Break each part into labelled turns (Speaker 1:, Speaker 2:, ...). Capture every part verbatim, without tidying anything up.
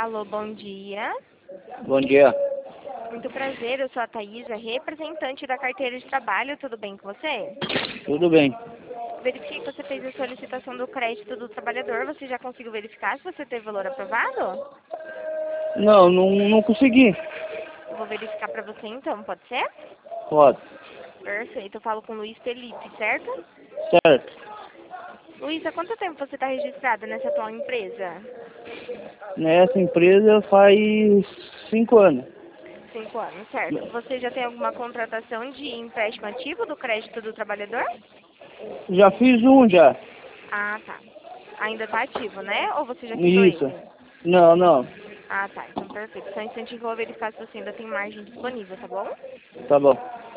Speaker 1: Alô, bom dia.
Speaker 2: Bom dia.
Speaker 1: Muito prazer, eu sou a Thaisa, representante da carteira de trabalho, tudo bem com você?
Speaker 2: Tudo bem.
Speaker 1: Verifiquei que você fez a solicitação do crédito do trabalhador, você já conseguiu verificar se você teve valor aprovado?
Speaker 2: Não, não, não consegui.
Speaker 1: Eu vou verificar para você então, pode ser?
Speaker 2: Pode.
Speaker 1: Perfeito, eu falo com o Luiz Felipe, certo?
Speaker 2: Certo.
Speaker 1: Luiz, há quanto tempo você está registrado nessa atual empresa?
Speaker 2: Nessa empresa faz cinco anos.
Speaker 1: Cinco anos, certo. Você já tem alguma contratação de empréstimo ativo do crédito do trabalhador?
Speaker 2: Já fiz um já.
Speaker 1: Ah, tá. Ainda está ativo, né? Ou você já quitou
Speaker 2: Isso.
Speaker 1: ele?
Speaker 2: Não, não.
Speaker 1: Ah, tá. Então, perfeito. Só um instantinho que eu vou verificar se você ainda tem margem disponível, tá bom?
Speaker 2: Tá bom.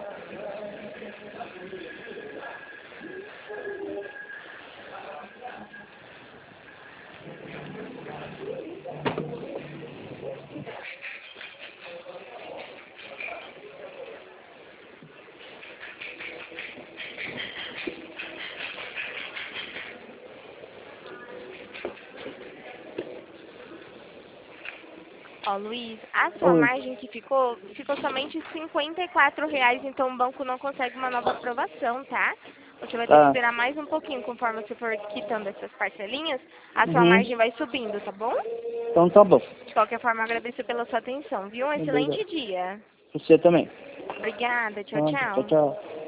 Speaker 1: Ó, Luiz, a sua
Speaker 2: Oi.
Speaker 1: margem que ficou, ficou somente cinquenta e quatro reais, então o banco não consegue uma nova aprovação, tá? Você vai ter que
Speaker 2: Tá.
Speaker 1: esperar mais um pouquinho, conforme você for quitando essas parcelinhas, a sua
Speaker 2: Uhum.
Speaker 1: margem vai subindo, tá bom?
Speaker 2: Então tá bom.
Speaker 1: De qualquer forma, agradeço pela sua atenção, viu? Um
Speaker 2: Obrigado.
Speaker 1: excelente dia.
Speaker 2: Você também.
Speaker 1: Obrigada, tchau,
Speaker 2: Pronto. Tchau,
Speaker 1: tchau.
Speaker 2: tchau.